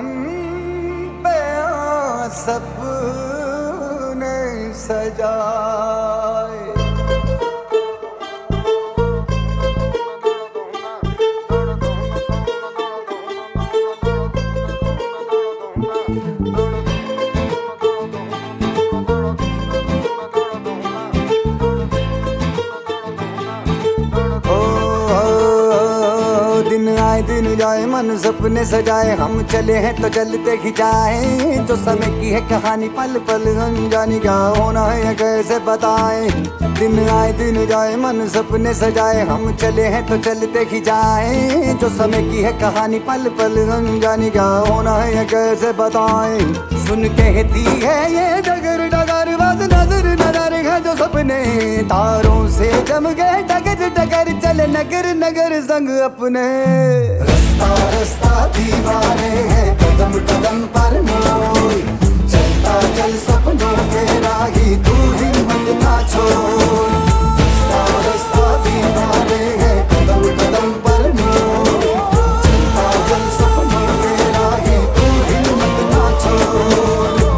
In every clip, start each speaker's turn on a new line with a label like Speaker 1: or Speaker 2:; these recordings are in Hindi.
Speaker 1: मन पे सपने सजाए। दिन आए दिन जाए मन सपने सजाए, हम चले हैं तो चलते ही जाए। जो समय की है कहानी पल पल अनजानी, क्या होना है ये कैसे बताएं। दिन आए दिन जाए मन सपने सजाए, हम चले हैं तो चलते ही जाए। जो समय की है कहानी पल पल अनजानी, क्या होना है ये कैसे बताएं। सुन कहती है ये डगर डगर बस नजर नजर है जो सपने, तारों से जम गए डगर डगर चले नगर नगर संग अपने। रास्ता रास्ता दीवारे हैं कदम कदम पर मोड़, चलता चल सपनों के राही तू हिम्मत ना छोड़। रास्ता रास्ता दीवारे हैं कदम कदम पर मोड़, चलता चल सपनों के राही तू हिम्मत ना छोड़।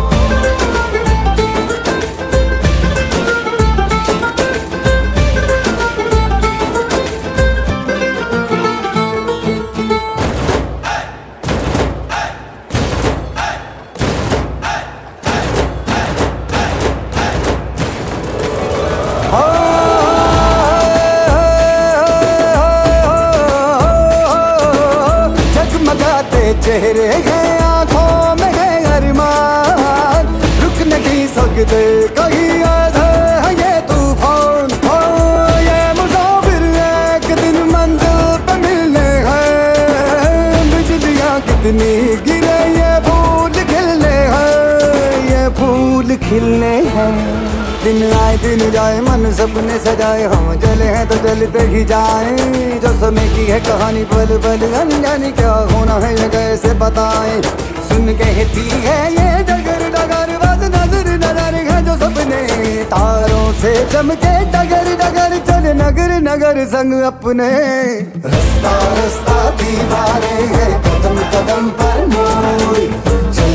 Speaker 1: चेहरे हैं आंखों में है अरमान, रुक नहीं सकते कहीं ऐसे है ये तूफान। हो ये मुसाफिर एक दिन मंजिल पे मिलने हैं, बिजलियां कितनी गिरे ये फूल खिलने हैं, ये फूल खिलने हैं। दिन आए दिन जाए मन सपने सजाए, हम चले हैं तो चलते ही जाए। जो समय की है कहानी पल पल अनजानी, क्या होना है ये कैसे बताएं। सुन कहती है ये डगर डगर बस नजर नजर है जो सपने, तारों से चमके डगर डगर चले नगर नगर संग अपने। रास्ता रास्ता दीवारे हैं कदम कदम पर मोड़,